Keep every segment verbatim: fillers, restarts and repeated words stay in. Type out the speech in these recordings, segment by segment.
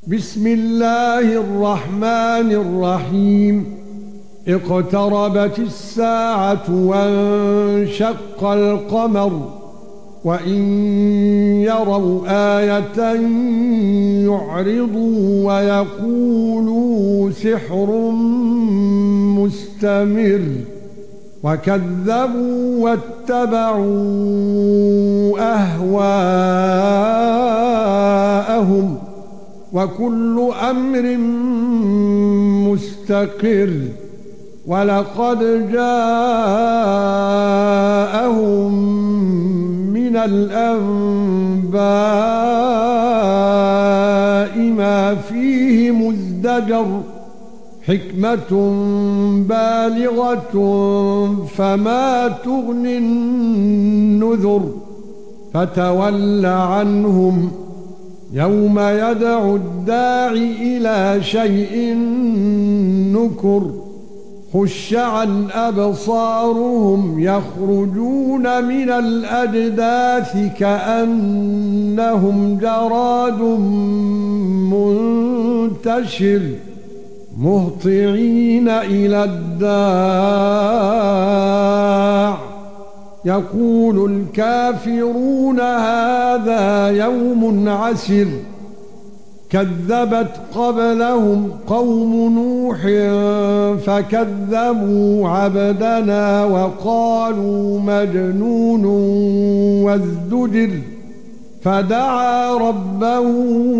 بسم الله الرحمن الرحيم. اقتربت الساعة وانشق القمر وإن يروا آية يعرضوا ويقولوا سحر مستمر وكذبوا واتبعوا أهواءهم وكل أمر مستقر ولقد جاءهم من الأنباء ما فيه مزدجر حكمة بالغة فما تغني النذر فتول عنهم يوم يدعو الداعي إلى شيء نكر خش عن أبصارهم يخرجون من الأجداث كأنهم جراد منتشر مهطعين إلى الداع يقول الكافرون هذا يوم عسر كذبت قبلهم قوم نوح فكذبوا عبدنا وقالوا مجنون وازدجر فدعا ربه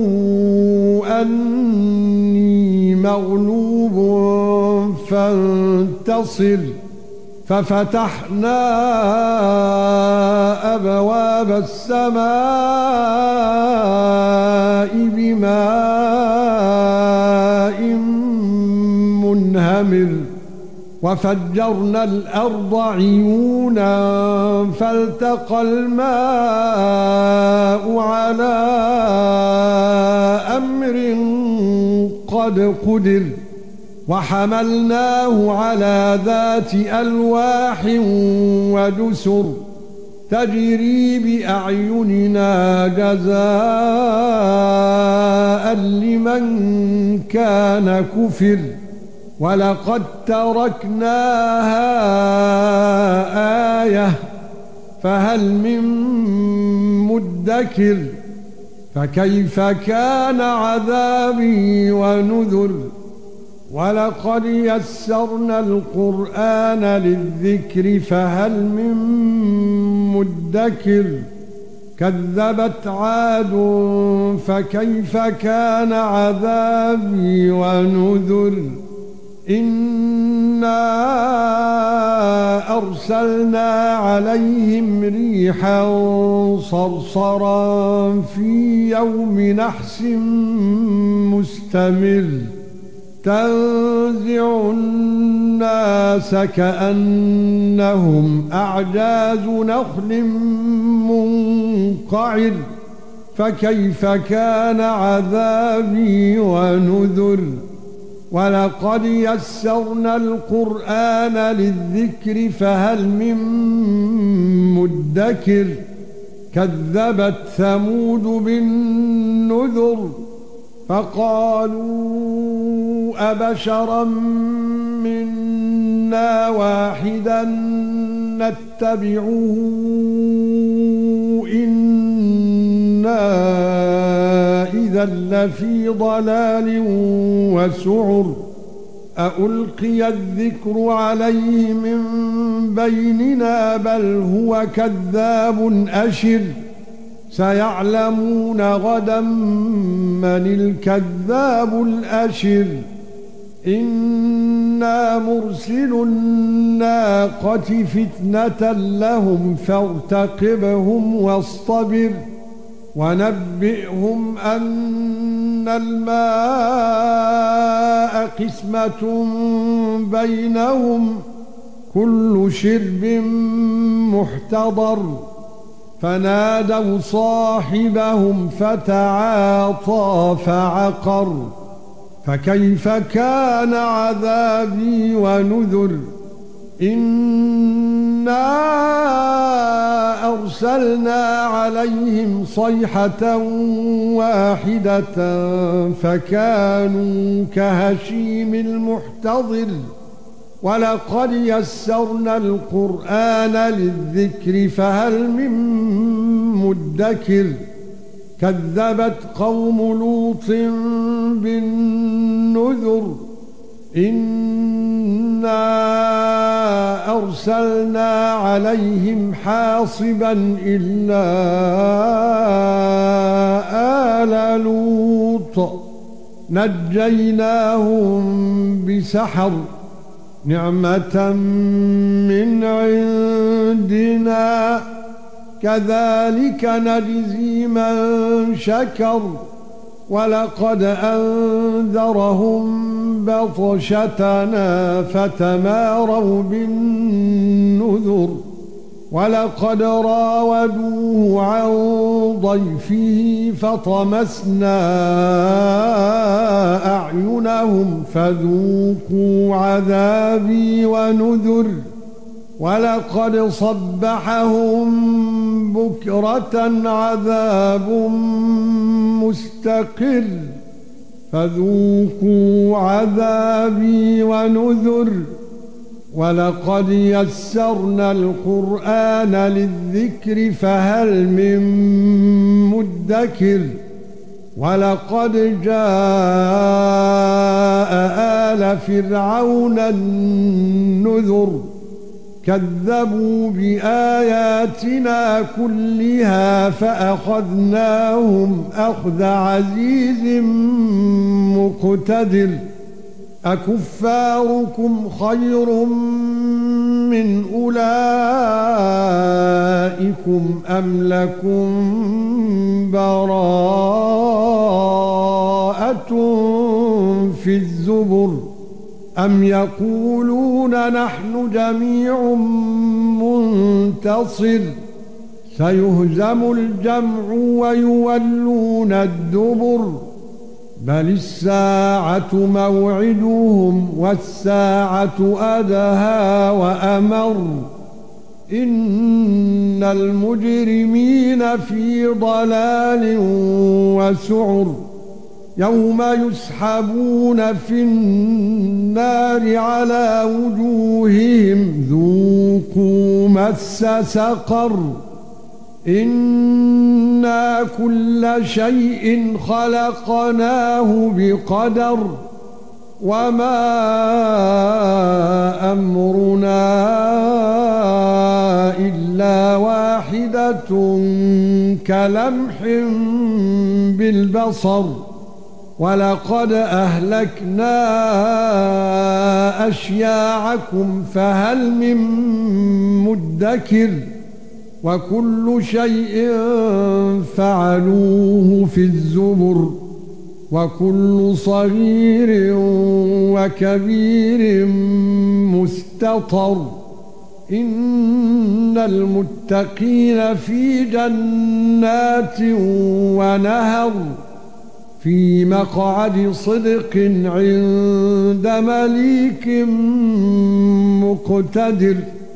أني مغلوب فانتصر ففتحنا أبواب السماء بماء منهمر وفجرنا الأرض عيونا فالتقى الماء على أمر قد قدر وحملناه على ذات ألواح ودسر تجري بأعيننا جزاء لمن كان كفر ولقد تركناها آية فهل من مدكر فكيف كان عذابي ونذر ولقد يسرنا القرآن للذكر فهل من مدكر كذبت عاد فكيف كان عذابي ونذر إنا أرسلنا عليهم ريحا صرصرا في يوم نحس مستمر تنزع الناس كأنهم أعجاز نخل منقعر فكيف كان عذابي ونذر ولقد يسرنا القرآن للذكر فهل من مدكر كذبت ثمود بالنذر فقالوا أبشرا منا واحدا نتبعه إنا إذا لفي ضلال وسعر أألقي الذكر عليه من بيننا بل هو كذاب أشر سيعلمون غدا من الكذاب الأشر إنا مرسل الناقة فتنة لهم فارتقبهم واصطبر ونبئهم أن الماء قسمة بينهم كل شرب محتضر فنادوا صاحبهم فتعاطى فعقر فكيف كان عذابي ونذر إِنَّا أَرْسَلْنَا عَلَيْهِمْ صَيْحَةً وَاحِدَةً فَكَانُوا كَهَشِيمِ الْمُحْتَظِرِ وَلَقَدْ يَسَّرْنَا الْقُرْآنَ لِلذِّكْرِ فَهَلْ مِن مُّدَّكِرٍ كَذَّبَتْ قَوْمُ لُوطٍ بِالنُّذُرِ إِنَّا أَرْسَلْنَا عَلَيْهِمْ حَاصِبًا إِلَّا آلَ لُوطٍ نَجَّيْنَاهُمْ بِسَحَرٍ نِعْمَةً مِنْ عِندِنَا كَذَلِكَ نَجْزِي مَن شَكَرَ وَلَقَدْ أَنذَرَهُم بَطْشَتَنَا فَتَمَارَوْا بِالنُّذُرِ وَلَقَدْ رَاوَدُوهُ عَن ضَيْفِهِ فَطَمَسْنَا أَعْيُنَهُمْ فَذُوقُوا عَذَابِي وَنُذُرِ وَلَقَدْ صَبَّحَهُم بُكْرَةً عَذَابٌ مُسْتَقِرٌّ فَذُوقُوا عَذَابِي وَنُذُرِ وَلَقَدْ يَسَّرْنَا الْقُرْآنَ لِلذِّكْرِ فَهَلْ مِن مُّدَّكِرٍ وَلَقَدْ جَاءَ آلَ فِرْعَوْنَ النُّذُرُ كَذَّبُوا بِآيَاتِنَا كُلِّهَا فَأَخَذْنَاهُمْ أَخْذَ عَزِيزٍ مُقْتَدِرٍ أَكُفَّارُكُمْ خَيْرٌ مِنْ أُولَئِكُمْ أَمْ لَكُمْ بَرَاءَةٌ فِي الزُّبُرِ أَمْ يَقُولُونَ نَحْنُ جَمِيعٌ مُنْتَصِرٌ سَيُهْزَمُ الْجَمْعُ وَيُوَلُّونَ الدُّبُرَ بَلِ السَّاعَةُ مَوْعِدُهُمْ وَالسَّاعَةُ أَدْهَى وَأَمَرُّ إِنَّ الْمُجْرِمِينَ فِي ضَلَالٍ وَسُعُرٍ يَوْمَ يُسْحَبُونَ فِي النَّارِ عَلَى وُجُوهِهِمْ ذُوقُوا مَسَّ سَقَرَ إِنَّا كُلَّ شَيْءٍ خَلَقْنَاهُ بِقَدَرٍ وَمَا أَمْرُنَا إِلَّا وَاحِدَةٌ كَلَمْحٍ بِالْبَصَرِ وَلَقَدْ أَهْلَكْنَا أَشْيَاعَكُمْ فَهَلْ مِن مُّدَّكِرٍ وَكُلُّ شَيْءٍ فَعَلُوهُ فِي الزُّبُرِ وَكُلُّ صَغِيرٍ وَكَبِيرٍ مُسْتَطَرٍ إِنَّ الْمُتَّقِينَ فِي جَنَّاتٍ وَنَهَرٍ في مقعد صدق عند مليك مقتدر.